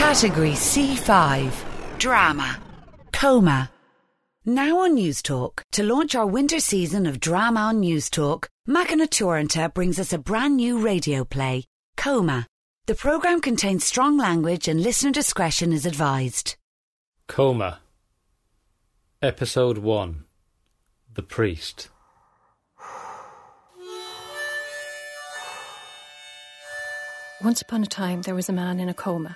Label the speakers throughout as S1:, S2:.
S1: Category C5. Drama. Coma. Now on News Talk, to launch our winter season of drama on News Talk, Macana Tuaranta brings us a brand new radio play, Coma. The programme contains strong language and listener discretion is advised.
S2: Coma. Episode 1. The Priest.
S3: Once upon a time there was a man in a coma.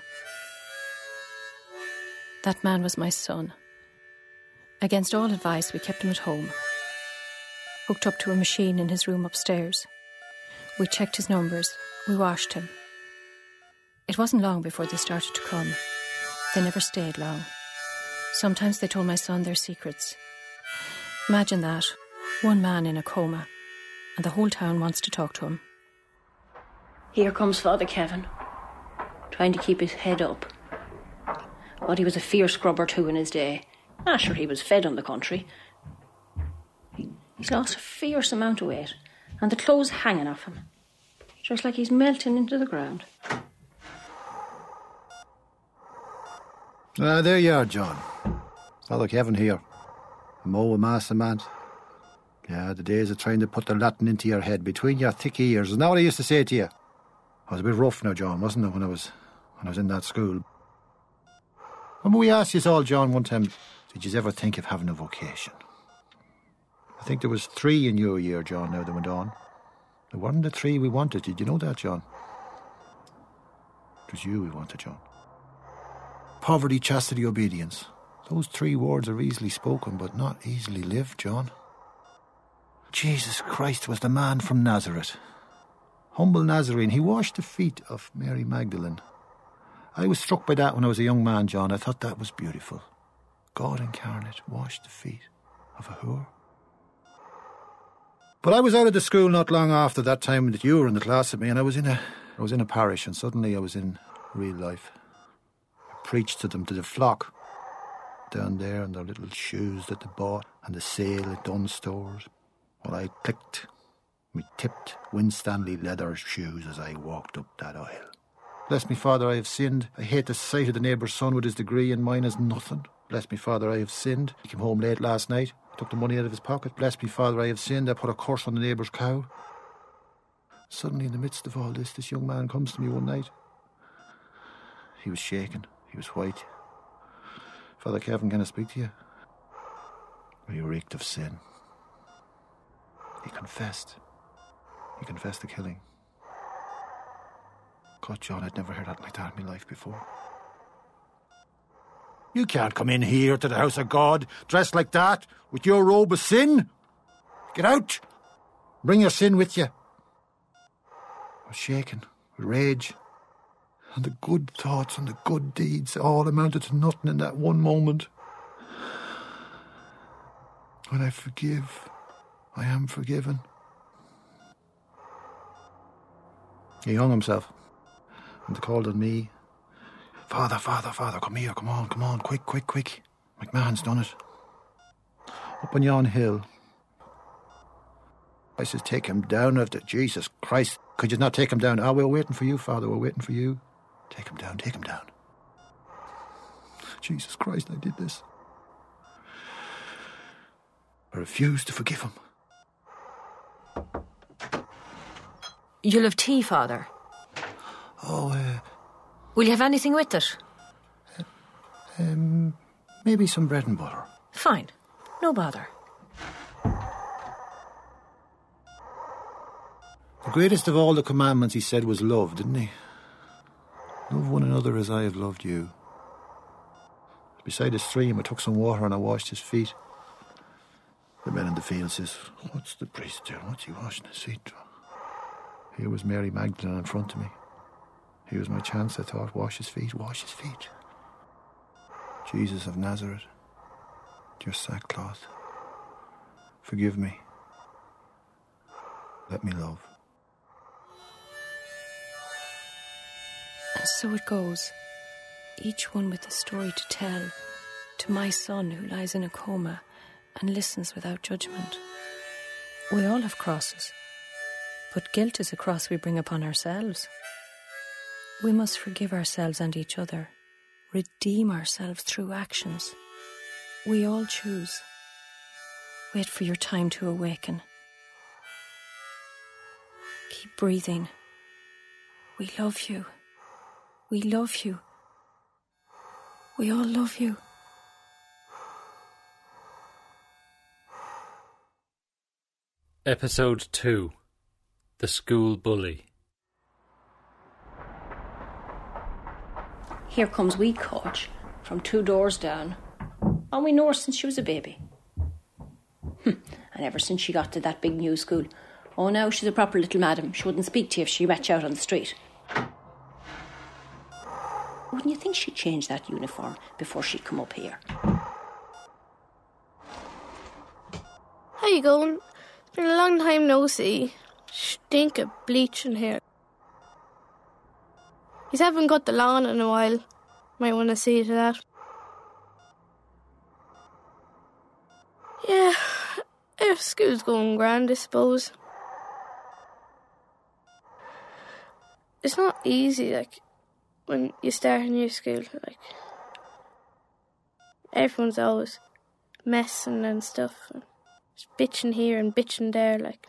S3: That man was my son. Against all advice, we kept him at home, hooked up to a machine in his room upstairs. We checked his numbers, we washed him. It wasn't long before they started to come. They never stayed long. Sometimes they told my son their secrets. Imagine that, one man in a coma, and the whole town wants to talk to him.
S4: Here comes Father Kevin, trying to keep his head up. But he was a fierce scrubber too in his day. Sure, he was fed on the country. He's lost a fierce amount of weight, and the clothes hanging off him, just like he's melting into the ground.
S5: There you are, John. Father Kevin here. I'm old master man. Yeah, the days of trying to put the Latin into your head between your thick ears. Isn't that what I used to say to you? I was a bit rough now, John, wasn't I, when I was in that school? When we asked you all, John, one time, did you ever think of having a vocation? I think there was 3 in your year, John, now that went on. There weren't the 3 we wanted. Did you know that, John? It was you we wanted, John. Poverty, chastity, obedience. Those 3 words are easily spoken, but not easily lived, John. Jesus Christ was the man from Nazareth. Humble Nazarene. He washed the feet of Mary Magdalene. I was struck by that when I was a young man, John. I thought that was beautiful. God incarnate washed the feet of a whore. But I was out of the school not long after that time that you were in the class with me, and I was in a parish, and suddenly I was in real life. I preached to them, to the flock, down there in their little shoes that they bought, and the sale at Dunnes Stores. Well, I clicked me tipped Winstanley leather shoes as I walked up that aisle. Bless me, Father, I have sinned. I hate the sight of the neighbour's son with his degree, and mine is nothing. Bless me, Father, I have sinned. He came home late last night. I took the money out of his pocket. Bless me, Father, I have sinned. I put a curse on the neighbour's cow. Suddenly, in the midst of all this young man comes to me one night. He was shaken. He was white. Father Kevin, can I speak to you? He reeked of sin. He confessed. He confessed the killing. God, John, I'd never heard that like that in my life before. You can't come in here to the house of God dressed like that with your robe of sin. Get out. Bring your sin with you. I was shaken with rage. And the good thoughts and the good deeds all amounted to nothing in that one moment. When I forgive, I am forgiven. He hung himself. And they called on me. Father, come here, come on, quick. McMahon's done it. Up on yon hill. I says, take him down after Jesus Christ. Could you not take him down? We're waiting for you, Father, we're waiting for you. Take him down. Jesus Christ, I did this. I refused to forgive him.
S4: You'll have tea, Father? Will you have anything with it?
S5: Maybe some bread and butter.
S4: Fine. No bother.
S5: The greatest of all the commandments, he said, was love, didn't he? Love one another as I have loved you. Beside a stream, I took some water and I washed his feet. The men in the field says, what's the priest doing? What's he washing his feet? Here was Mary Magdalene in front of me. Here was my chance, I thought. Wash his feet. Jesus of Nazareth, your sackcloth. Forgive me. Let me love.
S3: And so it goes, each one with a story to tell, to my son who lies in a coma and listens without judgment. We all have crosses, but guilt is a cross we bring upon ourselves. We must forgive ourselves and each other redeem ourselves through actions. We all choose. Wait for your time to awaken. Keep breathing. We love you. We love you. We all love you.
S2: Episode 2. The School Bully.
S4: Here comes wee Coach from 2 doors down. And we know her since she was a baby. And ever since she got to that big new school, oh, now she's a proper little madam. She wouldn't speak to you if she met you out on the street. Wouldn't you think she'd change that uniform before she'd come up here?
S6: How you going? It's been a long time no see. Stink of bleach in here. You haven't got the lawn in a while. Might want to see to that. Yeah, school's going grand, I suppose. It's not easy, like, when you start a new school, like, everyone's always messing and stuff, and just bitching here and bitching there, like.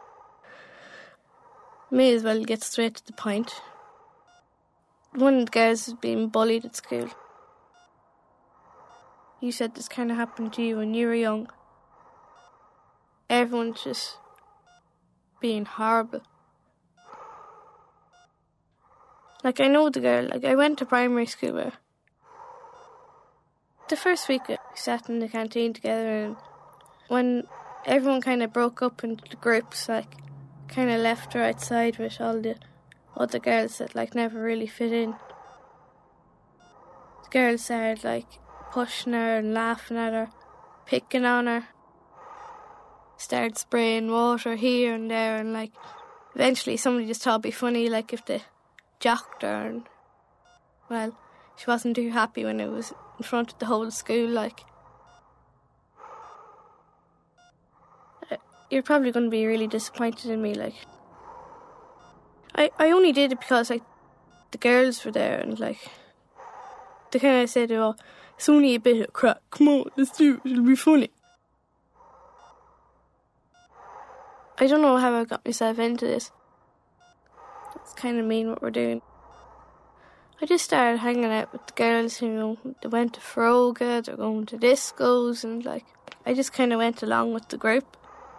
S6: May as well get straight to the point. One of the girls is being bullied at school. You said this kind of happened to you when you were young. Everyone's just being horrible. Like, I know the girl, like, I went to primary school where the first week we sat in the canteen together, and when everyone kind of broke up into the groups, like, kind of left her outside with all the other girls that, like, never really fit in. The girls started, like, pushing her and laughing at her, picking on her. Started spraying water here and there, and, like, eventually somebody just thought it'd be funny, like, if they jocked her, and, well, she wasn't too happy when it was in front of the whole school, like. You're probably going to be really disappointed in me, like. I only did it because, like, the girls were there, and, like, they kind of said, oh, it's only a bit of crap, come on, let's do it, it'll be funny. I don't know how I got myself into this. It's kind of mean what we're doing. I just started hanging out with the girls, you know, they went to Froga, they're going to discos, and, like, I just kind of went along with the group.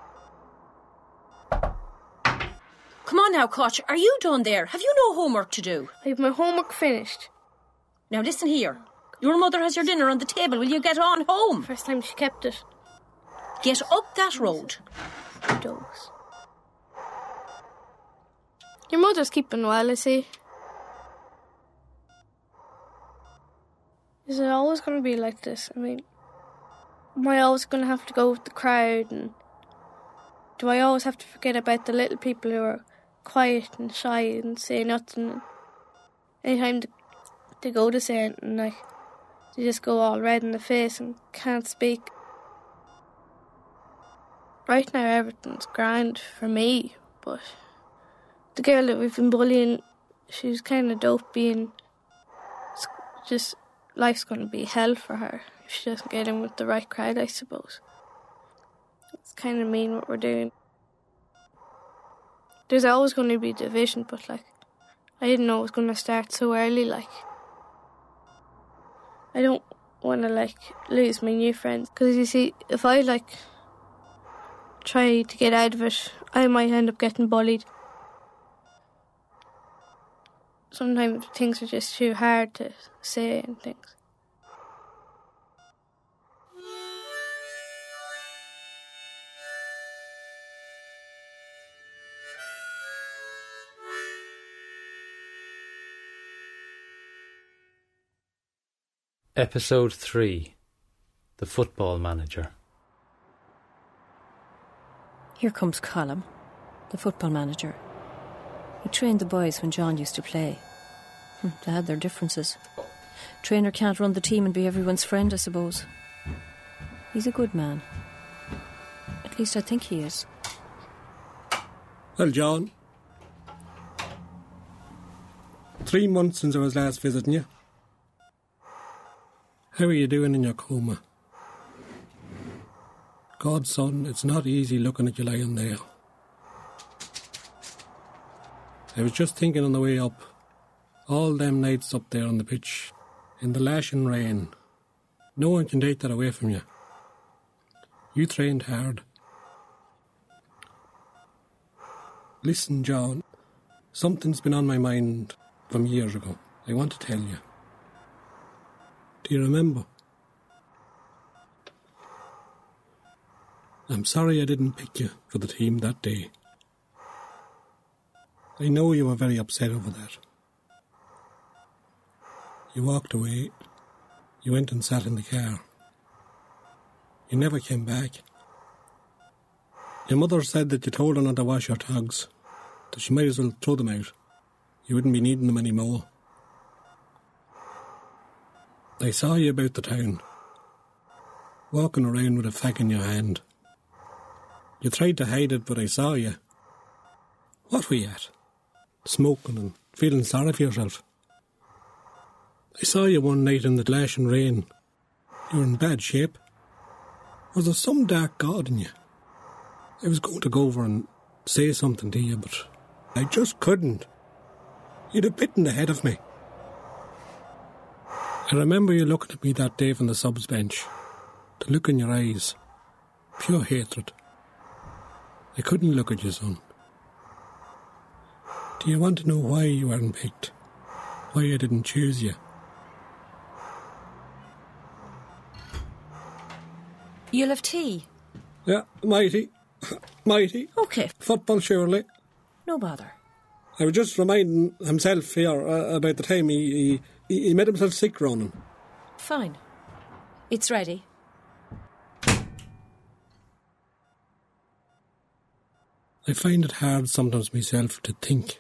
S4: Come on now, Coach. Are you done there? Have you no homework to do?
S6: I have my homework finished.
S4: Now listen here. Your mother has your dinner on the table. Will you get on home?
S6: First time she kept it.
S4: Get up that road.
S6: Dogs. Your mother's keeping well, I see. Is it always going to be like this? I mean, am I always going to have to go with the crowd, and do I always have to forget about the little people who are quiet and shy and say nothing? Anytime they go to say anything, like, they just go all red in the face and can't speak. Right now everything's grand for me, but the girl that we've been bullying, she's kind of dopey, and just life's going to be hell for her if she doesn't get in with the right crowd, I suppose. It's kind of mean what we're doing. There's always going to be division, but, like, I didn't know it was going to start so early, like. I don't want to, like, lose my new friends, because, you see, if I, like, try to get out of it, I might end up getting bullied. Sometimes things are just too hard to say and things.
S2: Episode 3. The Football Manager.
S3: Here comes Colm, the football manager. He trained the boys when John used to play. They had their differences. Trainer can't run the team and be everyone's friend, I suppose. He's a good man. At least I think he is.
S7: Well, John, 3 months since I was last visiting you. How are you doing in your coma? God, son, it's not easy looking at you lying there. I was just thinking on the way up, all them nights up there on the pitch, in the lashing rain, no one can take that away from you. You trained hard. Listen, John, something's been on my mind from years ago. I want to tell you. Do you remember? I'm sorry I didn't pick you for the team that day. I know you were very upset over that. You walked away. You went and sat in the car. You never came back. Your mother said that you told her not to wash your togs, that she might as well throw them out. You wouldn't be needing them anymore. I saw you about the town, walking around with a fag in your hand. You tried to hide it, but I saw you. What were you at? Smoking and feeling sorry for yourself. I saw you one night in the lashing rain. You were in bad shape. Was there some dark god in you? I was going to go over and say something to you, but I just couldn't. You'd have bitten the head of me. I remember you looking at me that day from the subs bench. The look in your eyes. Pure hatred. I couldn't look at you, son. Do you want to know why you weren't picked? Why I didn't choose you?
S3: You'll have tea?
S7: Yeah, mighty. Mighty.
S3: Okay.
S7: Football, surely.
S3: No bother.
S7: I was just reminding himself here about the time he made himself sick, Ronan.
S3: Fine. It's ready.
S7: I find it hard sometimes myself to think.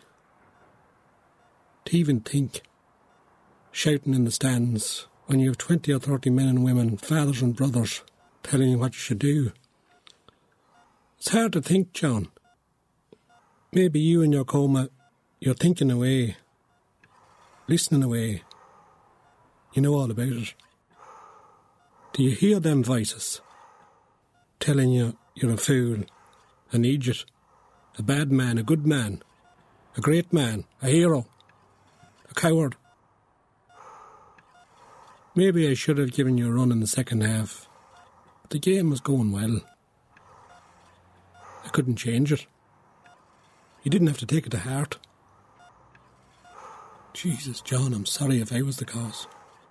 S7: To even think. Shouting in the stands when you have 20 or 30 men and women, fathers and brothers, telling you what you should do. It's hard to think, John. Maybe you in your coma, you're thinking away, listening away. You know all about it. Do you hear them voices telling you you're a fool, an idiot, a bad man, a good man, a great man, a hero, a coward? Maybe I should have given you a run in the second half. The game was going well. I couldn't change it. You didn't have to take it to heart. Jesus, John, I'm sorry if I was the cause.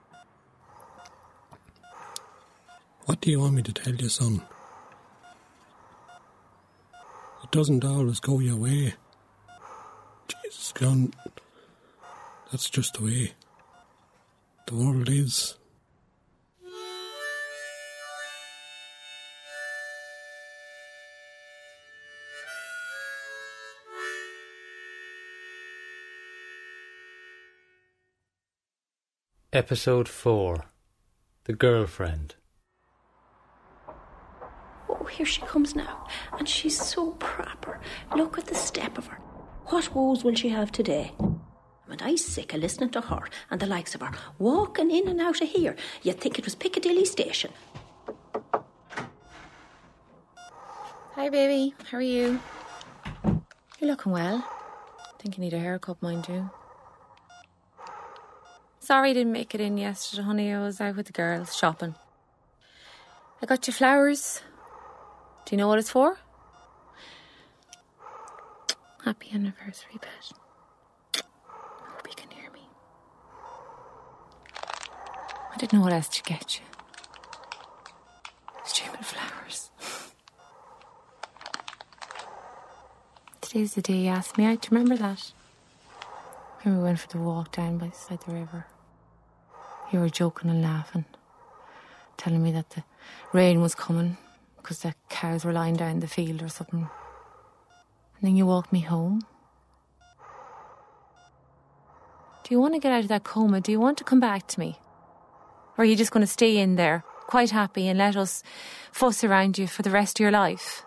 S7: What do you want me to tell you, son? It doesn't always go your way. Jesus, John, that's just the way the world is.
S2: Episode 4. The Girlfriend.
S4: Oh, here she comes now, and she's so proper. Look at the step of her. What woes will she have today? And I sick of listening to her and the likes of her, walking in and out of here. You'd think it was Piccadilly Station.
S3: Hi, baby. How are you? You're looking well. Think you need a haircut, mind you. Sorry I didn't make it in yesterday, honey. I was out with the girls shopping. I got you flowers. Do you know what it's for? Happy anniversary, pet. I hope you can hear me. I didn't know what else to get you. Stupid flowers. Today's the day you asked me out. Do you remember that? When we went for the walk down beside the river. You were joking and laughing, telling me that the rain was coming because the cows were lying down the field or something. And then you walked me home. Do you want to get out of that coma? Do you want to come back to me? Or are you just going to stay in there, quite happy, and let us fuss around you for the rest of your life?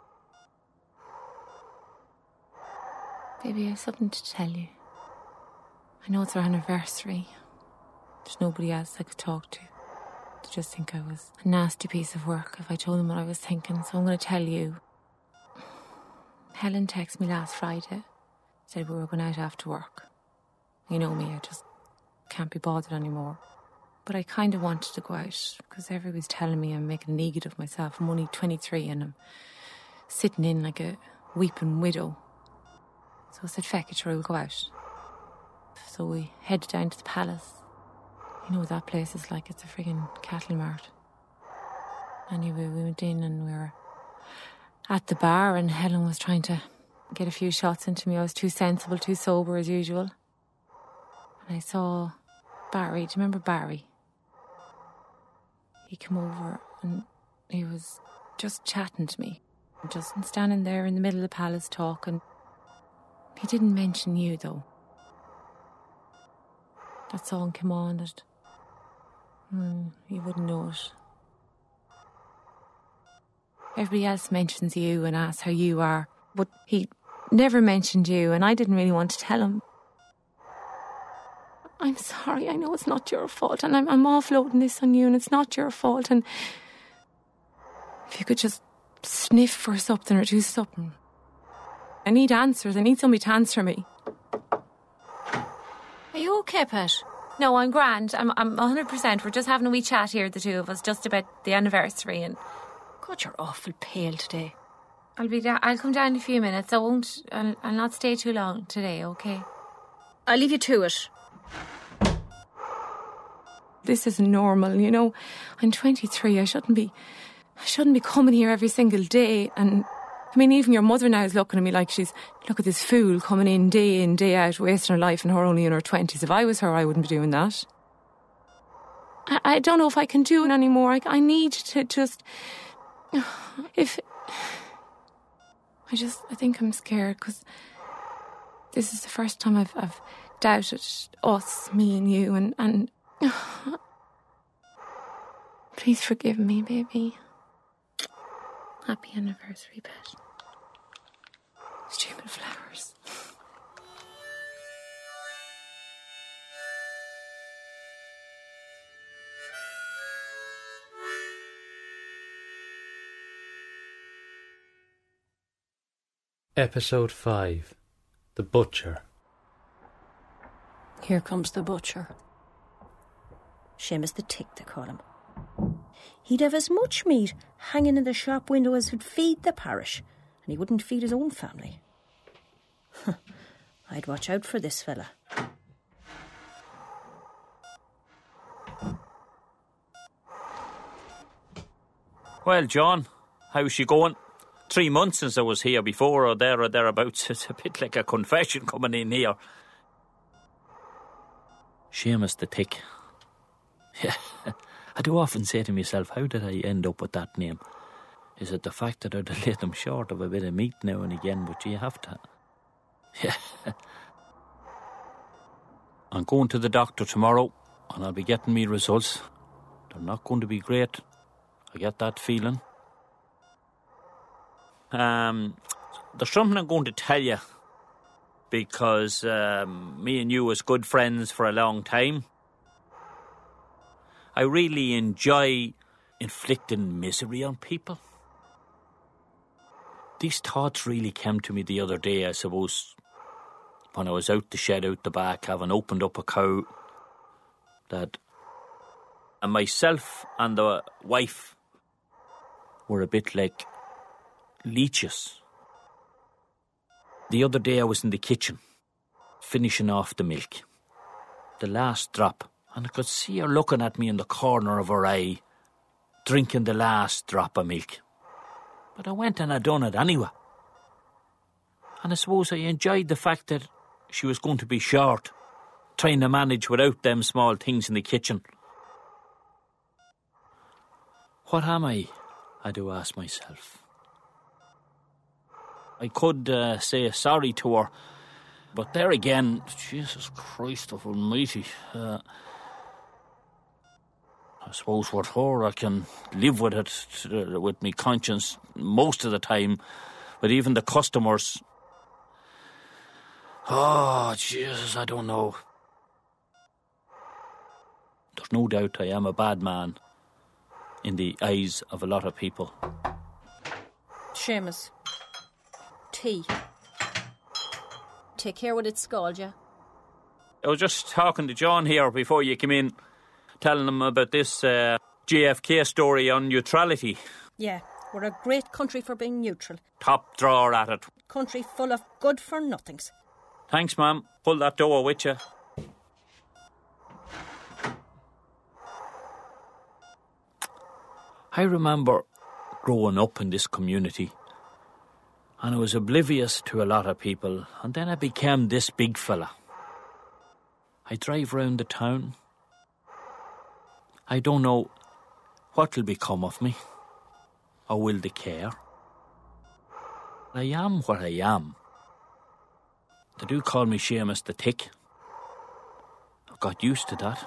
S3: Baby, I have something to tell you. I know it's our anniversary. There's nobody else I could talk to.
S8: just think I was a nasty piece of work if I told them what I was thinking, so I'm going to tell you. Helen texted me last Friday, said we were going out after work. You know me, I just can't be bothered anymore. But I kind of wanted to go out because everybody's telling me I'm making an idiot of myself. I'm only 23 and I'm sitting in like a weeping widow. So I said, feck it, sure, we'll go out. So we headed down to the palace. You know what that place is like, it's a friggin' cattle mart. Anyway, we went in and we were at the bar and Helen was trying to get a few shots into me. I was too sensible, too sober as usual. And I saw Barry. Do you remember Barry? He came over and he was just chatting to me. Just standing there in the middle of the palace talking. He didn't mention you, though. That song came on that... you wouldn't know it. Everybody else mentions you and asks how you are, but he never mentioned you, and I didn't really want to tell him. I'm sorry, I know it's not your fault, and I'm offloading this on you, and it's not your fault, and if you could just sniff for something or do something. I need answers. I need somebody to answer me. Are you okay, Pat? No, I'm grand. I'm 100%. We're just having a wee chat here, the two of us, just about the anniversary. And God, you're awful pale today. I'll come down in a few minutes. I'll not stay too long today, okay?
S4: I'll leave you to it.
S8: This isn't normal, you know. I'm 23. I shouldn't be coming here every single day. And I mean, even your mother now is looking at me like look at this fool coming in, day out, wasting her life, and her only in her 20s. If I was her, I wouldn't be doing that. I don't know if I can do it anymore. I need to just... I think I'm scared because this is the first time I've doubted us, me and you, and please forgive me, baby. Happy anniversary, Pet. Stupid flowers.
S2: Episode 5. The Butcher.
S4: Here comes the butcher. Seamus the Tick, they call him. He'd have as much meat hanging in the shop window as would feed the parish, and he wouldn't feed his own family. I'd watch out for this fella.
S9: Well, John, how's she going? 3 months since I was here before, or thereabouts. It's a bit like a confession coming in here. Seamus the Tick. Yeah, I do often say to myself, how did I end up with that name? Is it the fact that I'd let them short of a bit of meat now and again, but you have to... Yeah. I'm going to the doctor tomorrow, and I'll be getting me results. They're not going to be great. I get that feeling. There's something I'm going to tell you, because me and you was good friends for a long time. I really enjoy inflicting misery on people. These thoughts really came to me the other day, I suppose, when I was out the shed out the back, having opened up a cow, that myself and the wife were a bit like leeches. The other day I was in the kitchen, finishing off the milk, the last drop, and I could see her looking at me in the corner of her eye, drinking the last drop of milk. But I went and I done it anyway. And I suppose I enjoyed the fact that she was going to be short, trying to manage without them small things in the kitchen. What am I do ask myself. I could say sorry to her, but there again, Jesus Christ of Almighty, I suppose with her I can live with it, with my conscience most of the time, but even the customers, oh Jesus, I don't know. There's no doubt I am a bad man, in the eyes of a lot of people.
S4: Seamus. Tea. Take care what it's called, yeah?
S9: I was just talking to John here before you came in, telling him about this JFK story on neutrality.
S4: Yeah, we're a great country for being neutral.
S9: Top drawer at it.
S4: Country full of good-for-nothings.
S9: Thanks, ma'am. Pull that door with you. I remember growing up in this community, and I was oblivious to a lot of people, and then I became this big fella. I drive round the town. I don't know what will become of me, or will they care. I am what I am. They do call me Seamus the Tick. I've got used to that.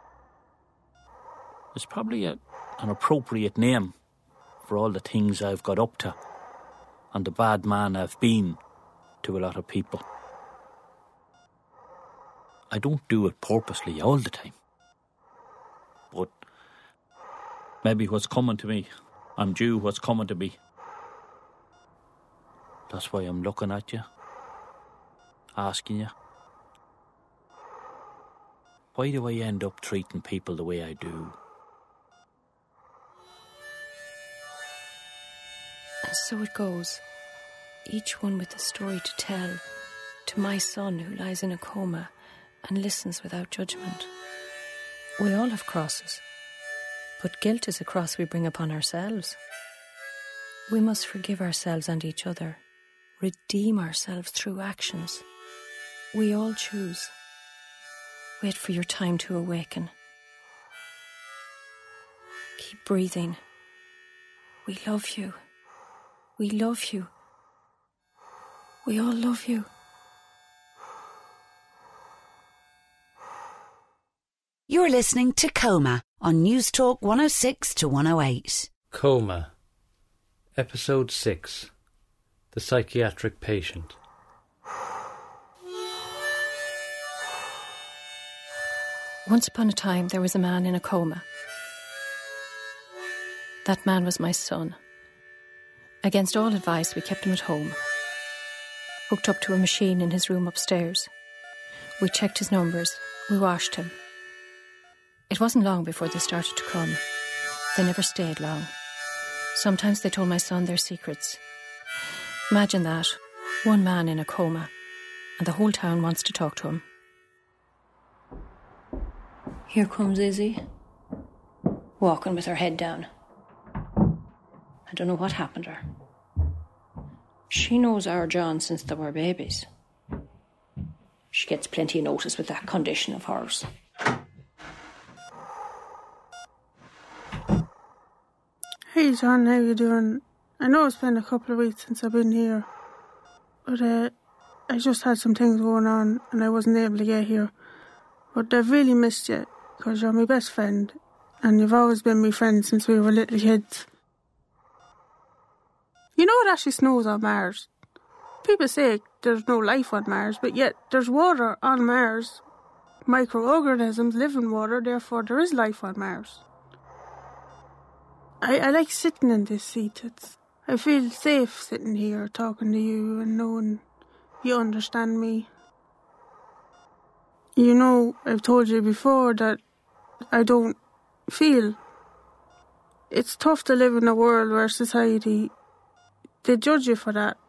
S9: It's probably an appropriate name for all the things I've got up to and the bad man I've been to a lot of people. I don't do it purposely all the time. But maybe what's coming to me, I'm due what's coming to me. That's why I'm looking at you, asking you. Why do I end up treating people the way I do?
S3: And so it goes, each one with a story to tell, to my son who lies in a coma and listens without judgment. We all have crosses, but guilt is a cross we bring upon ourselves. We must forgive ourselves and each other, redeem ourselves through actions. We all choose. Wait for your time to awaken. Keep breathing. We love you. We love you. We all love you.
S1: You're listening to Coma on News Talk 106 to 108.
S2: Coma. Episode 6. The Psychiatric Patient.
S3: Once upon a time, there was a man in a coma. That man was my son. Against all advice, we kept him at home, hooked up to a machine in his room upstairs. We checked his numbers. We washed him. It wasn't long before they started to come. They never stayed long. Sometimes they told my son their secrets. Imagine that. One man in a coma, and the whole town wants to talk to him.
S4: Here comes Izzy, walking with her head down. I don't know what happened to her. She knows our John since they were babies. She gets plenty of notice with that condition of hers.
S6: Hey John, how you doing? I know it's been a couple of weeks since I've been here, but I just had some things going on and I wasn't able to get here. But I've really missed you, because you're my best friend, and you've always been my friend since we were little kids. You know it actually snows on Mars. People say there's no life on Mars, but yet there's water on Mars. Microorganisms live in water, therefore there is life on Mars. I like sitting in this seat. I feel safe sitting here talking to you and knowing you understand me. You know, I've told you before that I don't feel. It's tough to live in a world where society, they judge you for that.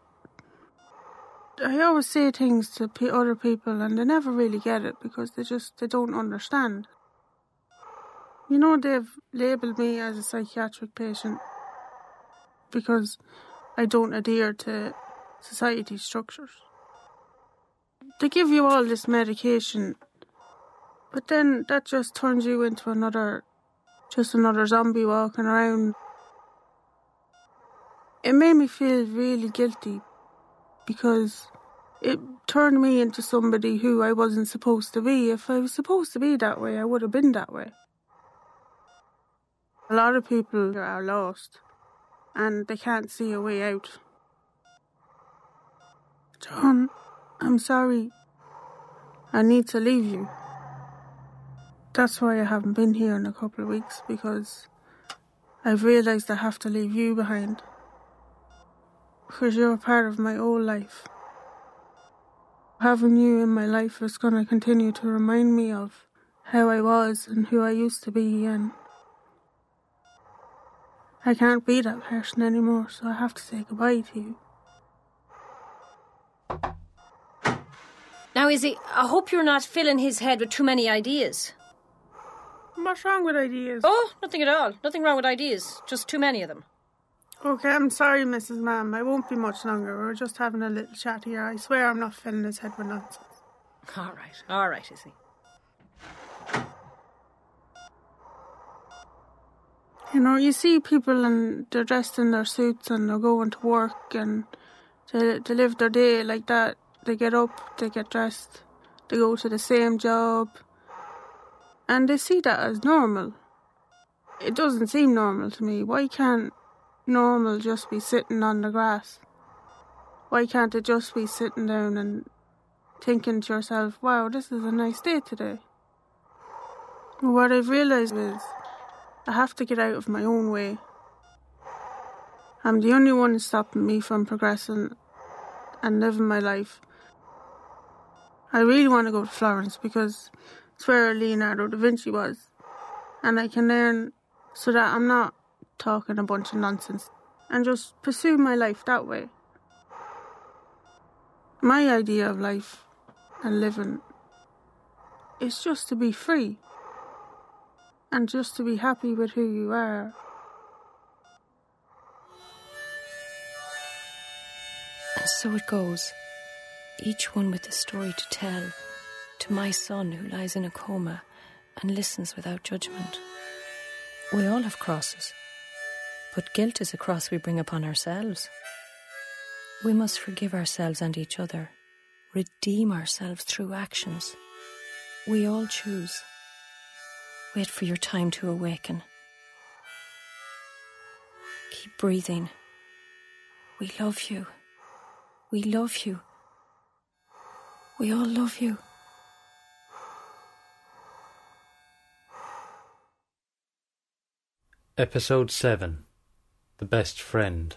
S6: I always say things to other people and they never really get it because they don't understand. You know, they've labelled me as a psychiatric patient because I don't adhere to society structures. They give you all this medication, but then that just turns you into another zombie walking around. It made me feel really guilty because it turned me into somebody who I wasn't supposed to be. If I was supposed to be that way, I would have been that way. A lot of people are lost and they can't see a way out. John, I'm sorry. I need to leave you. That's why I haven't been here in a couple of weeks, because
S10: I've realised I have to leave you behind. Because you're a part of my whole life. Having you in my life is going to continue to remind me of how I was and who I used to be, and I can't be that person anymore, so I have to say goodbye to you.
S4: Now, Izzy, I hope you're not filling his head with too many ideas.
S10: What's wrong with ideas?
S4: Oh, nothing at all. Nothing wrong with ideas. Just too many of them.
S10: Okay, I'm sorry, Mrs. Ma'am. I won't be much longer. We're just having a little chat here. I swear I'm not filling his head with nonsense.
S4: All right, Izzy.
S10: You know, you see people and they're dressed in their suits and they're going to work and they live their day like that. They get up, they get dressed, they go to the same job, and they see that as normal. It doesn't seem normal to me. Why can't normal just be sitting on the grass? Why can't it just be sitting down and thinking to yourself, wow, this is a nice day today? What I've realised is I have to get out of my own way. I'm the only one stopping me from progressing and living my life. I really want to go to Florence because it's where Leonardo da Vinci was, and I can learn so that I'm not talking a bunch of nonsense and just pursue my life that way. My idea of life and living is just to be free and just to be happy with who you are.
S3: And so it goes, each one with a story to tell, to my son who lies in a coma and listens without judgment. We all have crosses, but guilt is a cross we bring upon ourselves. We must forgive ourselves and each other, redeem ourselves through actions. We all choose. Wait for your time to awaken. Keep breathing. We love you. We love you. We all love you.
S2: Episode 7. The Best Friend.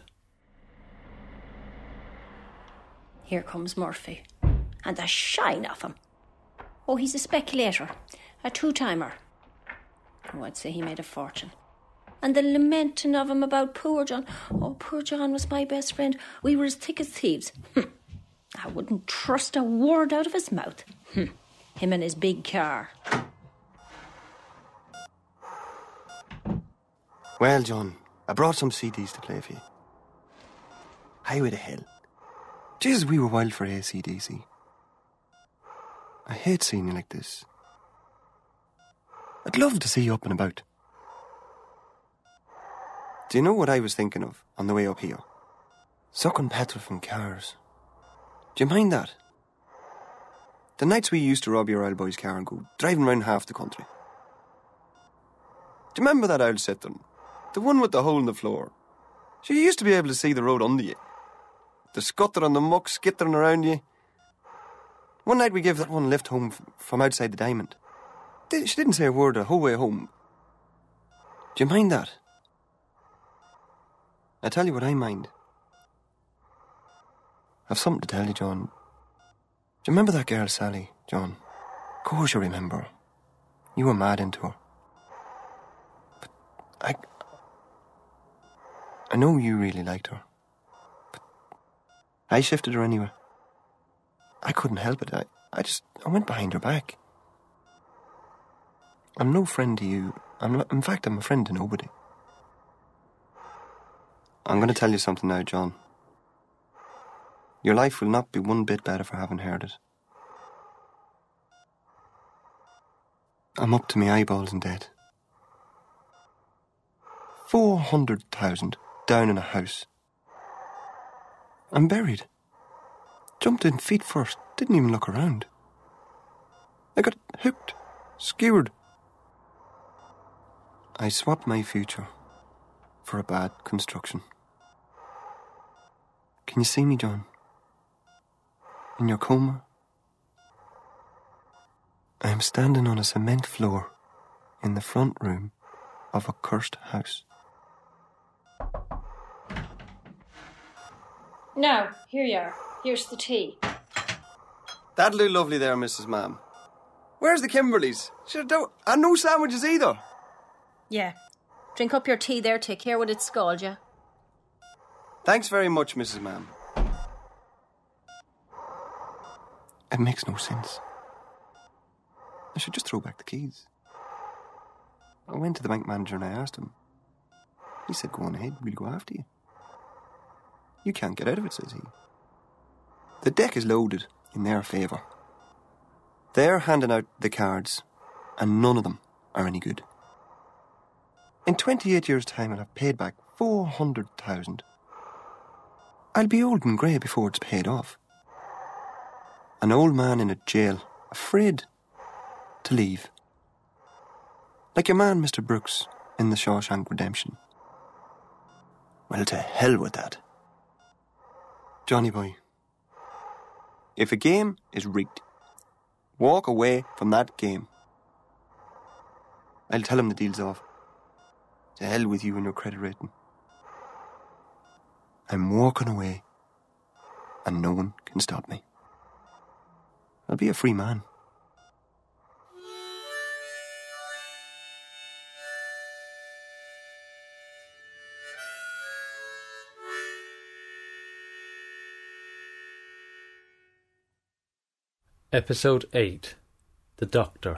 S4: Here comes Murphy. And the shine of him. Oh, he's a speculator. A two-timer. Oh, I'd say he made a fortune. And the lamenting of him about poor John. Oh, poor John was my best friend. We were as thick as thieves. I wouldn't trust a word out of his mouth. Him and his big car.
S11: Well, John, I brought some CDs to play for you. Highway to Hell. Jesus, we were wild for AC/DC. I hate seeing you like this. I'd love to see you up and about. Do you know what I was thinking of on the way up here? Sucking petrol from cars. Do you mind that? The nights we used to rob your old boy's car and go driving round half the country. Do you remember that old Citroen? The one with the hole in the floor. So you used to be able to see the road under you. The scutter and the muck skittering around you. One night we gave that one a lift home from outside the Diamond. She didn't say a word the whole way home. Do you mind that? I tell you what I mind. I've something to tell you, John. Do you remember that girl, Sally, John? Of course you remember. You were mad into her. But I know you really liked her. But I shifted her anyway. I couldn't help it. I went behind her back. I'm no friend to you. In fact, I'm a friend to nobody. I'm going to tell you something now, John. Your life will not be one bit better for having heard it. I'm up to my eyeballs in debt. 400,000 down in a house. I'm buried. Jumped in feet first, didn't even look around. I got hooked, skewered. I swapped my future for a bad construction. Can you see me, John? In your coma? I am standing on a cement floor in the front room of a cursed house.
S4: Now, here you are. Here's the tea.
S11: That'll do lovely there, Mrs. Ma'am. Where's the Kimberleys? And no sandwiches either.
S4: Yeah. Drink up your tea there. Take care what it scald you.
S11: Thanks very much, Mrs. Ma'am. It makes no sense. I should just throw back the keys. I went to the bank manager and I asked him. He said, go on ahead, we'll go after you. You can't get out of it, says he. The deck is loaded in their favour. They're handing out the cards, and none of them are any good. In 28 years' time, I'll have paid back 400,000. I'll be old and grey before it's paid off. An old man in a jail, afraid to leave. Like your man, Mr. Brooks, in the Shawshank Redemption. Well, to hell with that. Johnny boy, if a game is rigged, walk away from that game. I'll tell him the deal's off. To hell with you and your credit rating. I'm walking away, and no one can stop me. I'll be a free man.
S2: Episode 8. The Doctor.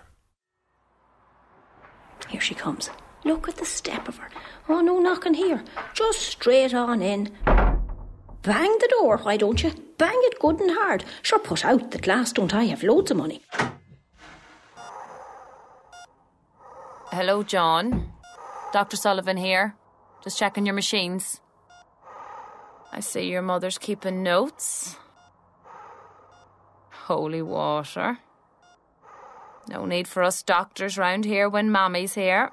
S4: Here she comes. Look at the step of her. Oh, no knocking here. Just straight on in. Bang the door, why don't you? Bang it good and hard. Sure, put out the glass, don't I have loads of money.
S8: Hello, John. Dr. Sullivan here. Just checking your machines. I see your mother's keeping notes. Holy water. No need for us doctors round here when Mammy's here.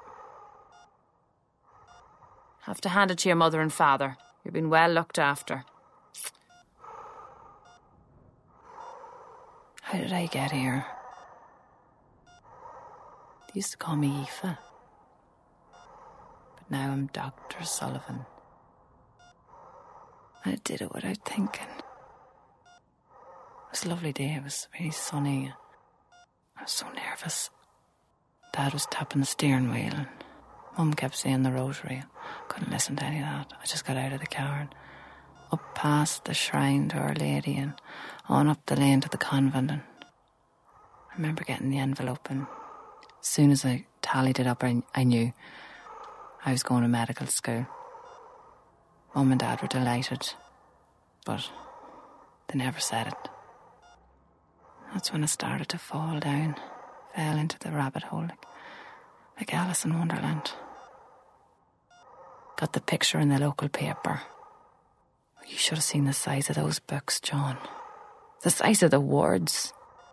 S8: Have to hand it to your mother and father. You've been well looked after. How did I get here? They used to call me Aoife. But now I'm Dr. Sullivan. I did it without thinking. It was a lovely day. It was really sunny. I was so nervous. Dad was tapping the steering wheel and Mum kept saying the rosary. I couldn't listen to any of that. I just got out of the car and up past the shrine to Our Lady and on up the lane to the convent. And I remember getting the envelope, and as soon as I tallied it up, I knew I was going to medical school. Mum and Dad were delighted, but they never said it. That's when I started to fall down, fell into the rabbit hole like Alice in Wonderland. Got the picture in the local paper. You should have seen the size of those books, John. The size of the words.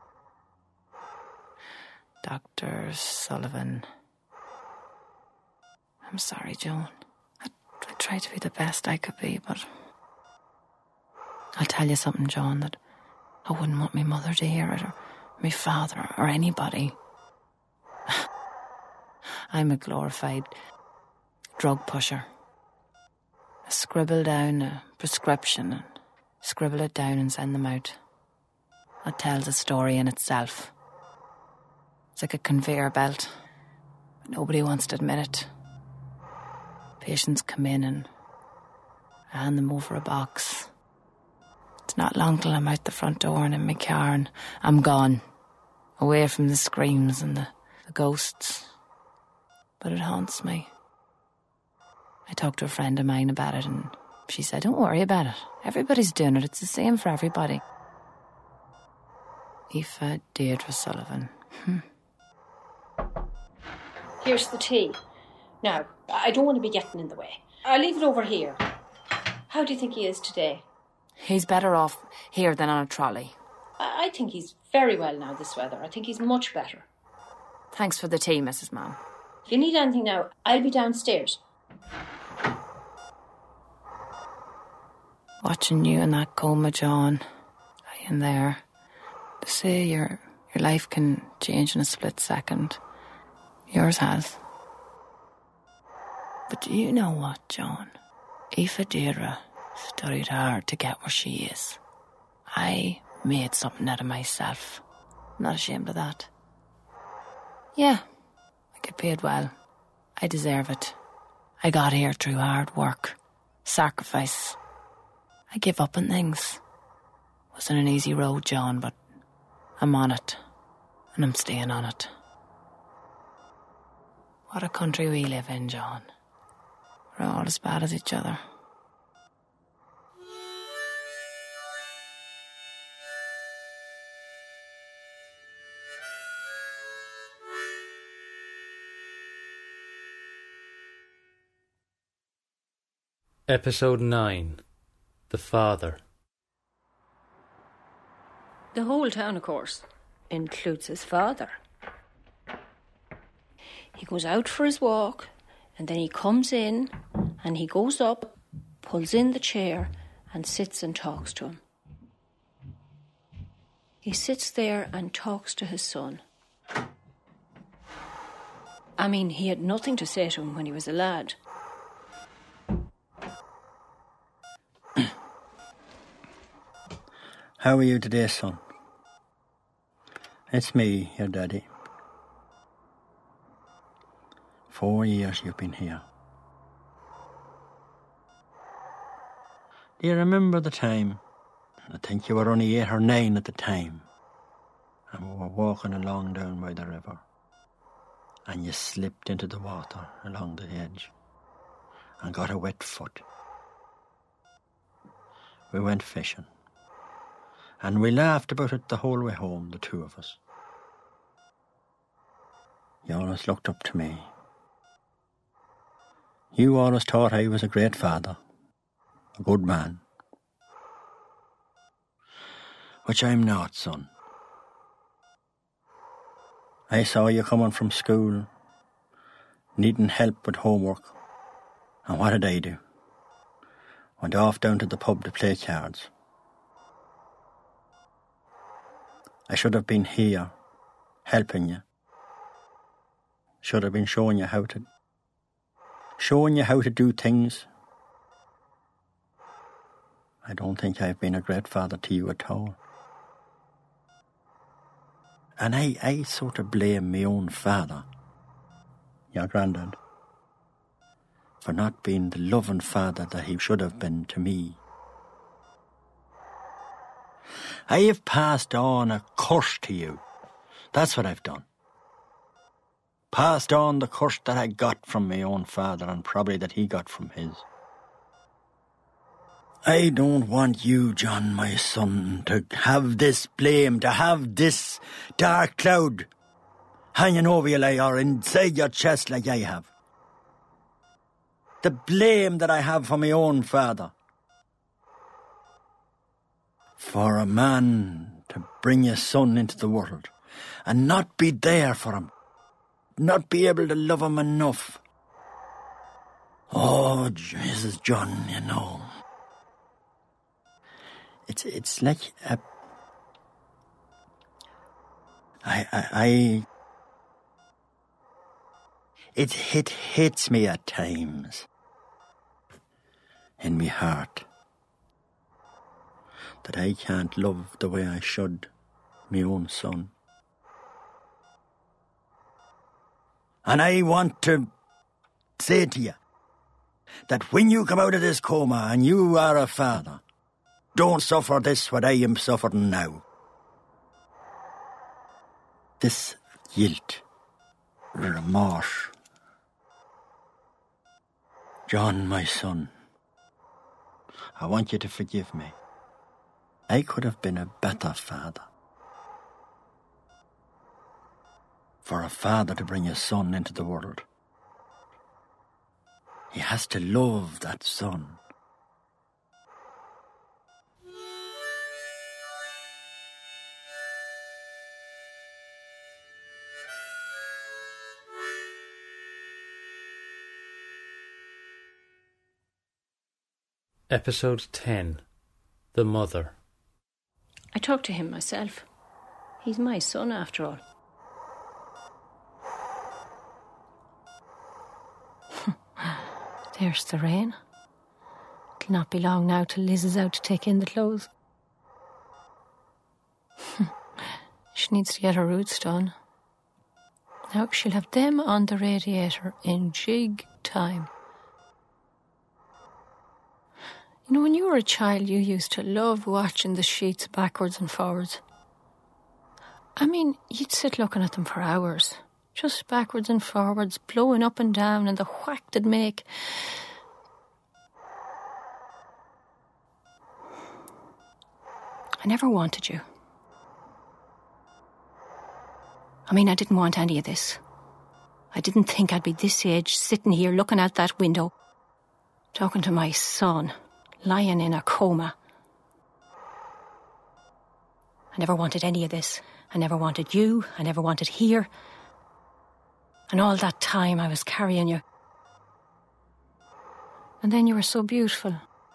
S8: Dr. Sullivan. I'm sorry, John. I tried to be the best I could be, but I'll tell you something, John, that I wouldn't want my mother to hear it, or my father, or anybody. I'm a glorified drug pusher. I scribble down a prescription and scribble it down and send them out. That tells a story in itself. It's like a conveyor belt, but nobody wants to admit it. Patients come in and I hand them over a box. It's not long till I'm out the front door and in my car and I'm gone, away from the screams and the ghosts. But it haunts me. I talked to a friend of mine about it and she said, don't worry about it. Everybody's doing it. It's the same for everybody. Aoife Deirdre Sullivan.
S4: Here's the tea. Now, I don't want to be getting in the way. I'll leave it over here. How do you think he is today?
S8: He's better off here than on a trolley.
S4: I think he's very well now this weather. I think he's much better.
S8: Thanks for the tea, Mrs. Mann.
S4: If you need anything now, I'll be downstairs.
S8: Watching you in that coma, John, lying there. They say your life can change in a split second. Yours has. But do you know what, John? Aoife Deirdre Studied hard to get where she is. I made something out of myself. I'm not ashamed of that. Yeah, I get paid well. I deserve it. I got here through hard work, sacrifice. I give up on things. Wasn't an easy road, John, but I'm on it. And I'm staying on it. What a country we live in, John. We're all as bad as each other.
S2: Episode 9. The Father.
S4: The whole town, of course, includes his father. He goes out for his walk, and then he comes in, and he goes up, pulls in the chair, and sits and talks to him. He sits there and talks to his son. I mean, he had nothing to say to him when he was a lad.
S12: How are you today, son? It's me, your daddy. 4 years you've been here. Do you remember the time? I think you were only 8 or 9 at the time. And we were walking along down by the river. And you slipped into the water along the edge. And got a wet foot. We went fishing. And we laughed about it the whole way home, the two of us. You always looked up to me. You always thought I was a great father, a good man. Which I'm not, son. I saw you coming from school, needing help with homework. And what did I do? Went off down to the pub to play cards. I should have been here, helping you. Should have been showing you how to do things. I don't think I've been a great father to you at all. And I sort of blame my own father, your granddad, for not being the loving father that he should have been to me. I have passed on a curse to you. That's what I've done. Passed on the curse that I got from my own father and probably that he got from his. I don't want you, John, my son, to have this blame, to have this dark cloud hanging over you or inside your chest like I have. The blame that I have for my own father. For a man to bring his son into the world and not be there for him, not be able to love him enough. Oh, Jesus, John, you know. It's like it hits me at times in me heart that I can't love the way I should me own son. And I want to say to you that when you come out of this coma and you are a father, don't suffer this what I am suffering now. This guilt, remorse. John, my son, I want you to forgive me. I could have been a better father. For a father to bring his son into the world, he has to love that son.
S2: Episode 10. The Mother.
S4: I talked to him myself. He's my son, after all.
S3: There's the rain. It'll It'll not be long now till Liz is out to take in the clothes. She needs to get her roots done. Now she'll have them on the radiator in jig time. You know, when you were a child, you used to love watching the sheets backwards and forwards. I mean, you'd sit looking at them for hours, just backwards and forwards, blowing up and down, and the whack they'd make. I never wanted you. I mean, I didn't want any of this. I didn't think I'd be this age, sitting here looking out that window, talking to my son, lying in a coma. I never wanted any of this. I never wanted you. I never wanted here. And all that time I was carrying you. And then you were so beautiful.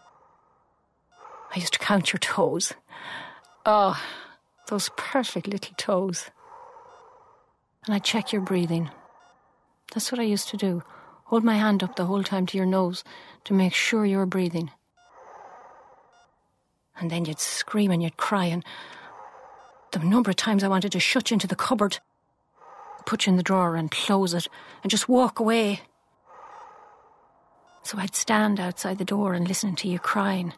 S3: I used to count your toes. Oh, those perfect little toes. And I'd check your breathing. That's what I used to do. Hold my hand up the whole time to your nose to make sure you were breathing. And then you'd scream and you'd cry, and the number of times I wanted to shut you into the cupboard, put you in the drawer and close it, and just walk away. So I'd stand outside the door and listen to you crying.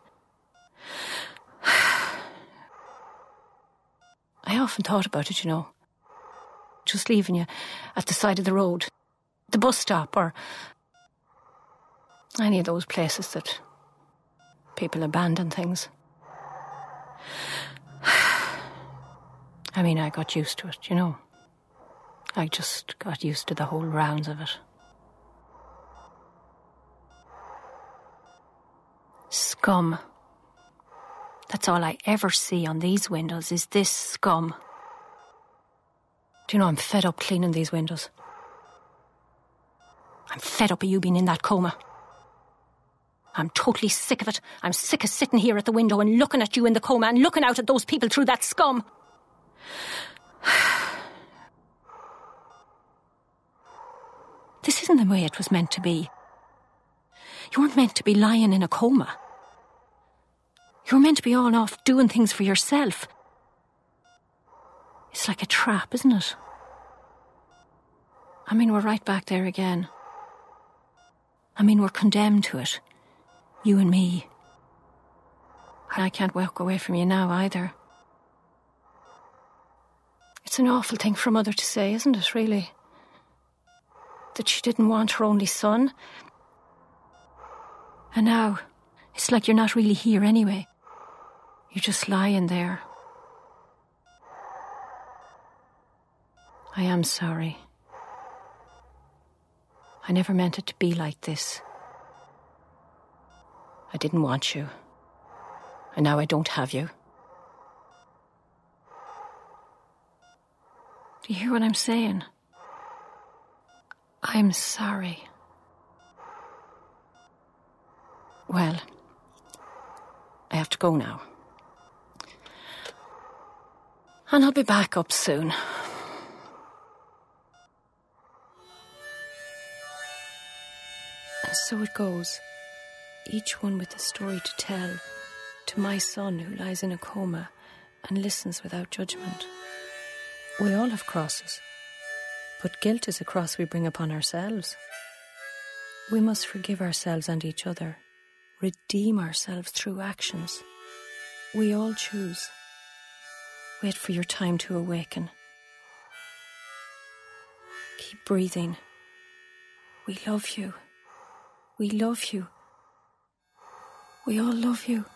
S3: I often thought about it, you know. Just leaving you at the side of the road, the bus stop, or any of those places that people abandon things. I mean, I got used to it, you know. I just got used to the whole rounds of it. Scum. That's all I ever see on these windows is this scum. Do you know, I'm fed up cleaning these windows. I'm fed up of you being in that coma. I'm totally sick of it. I'm sick of sitting here at the window and looking at you in the coma and looking out at those people through that scum. This isn't the way it was meant to be. You weren't meant to be lying in a coma. You were meant to be all off doing things for yourself. It's like a trap, isn't it? I mean, we're right back there again. I mean, we're condemned to it. You and me. And I can't walk away from you now either. It's an awful thing for a mother to say, isn't it, really? That she didn't want her only son. And now, it's like you're not really here anyway. You're just lying there. I am sorry. I never meant it to be like this. I didn't want you. And now I don't have you. Do you hear what I'm saying? I'm sorry. Well, I have to go now. And I'll be back up soon. And so it goes, each one with a story to tell, to my son who lies in a coma and listens without judgment. We all have crosses, but guilt is a cross we bring upon ourselves. We must forgive ourselves and each other, redeem ourselves through actions. We all choose. Wait for your time to awaken. Keep breathing. We love you. We love you. We all love you.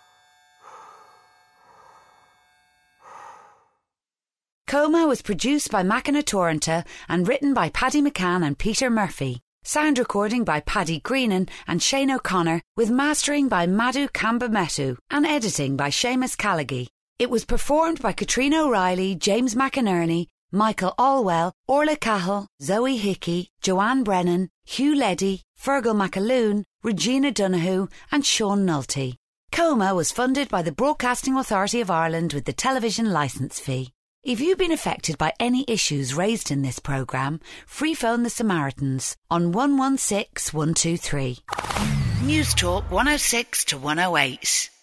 S1: Coma was produced by Macina Torrenta and written by Paddy McCann and Peter Murphy. Sound recording by Paddy Greenan and Shane O'Connor, with mastering by Madhu Kambametu and editing by Seamus Callaghy. It was performed by Katrina O'Reilly, James McInerney, Michael Allwell, Orla Cahill, Zoe Hickey, Joanne Brennan, Hugh Leddy, Fergal McAloon, Regina Donoghue and Sean Nulty. Coma was funded by the Broadcasting Authority of Ireland with the television licence fee. If you've been affected by any issues raised in this programme, free phone the Samaritans on 116 123. News Talk 106 to 108.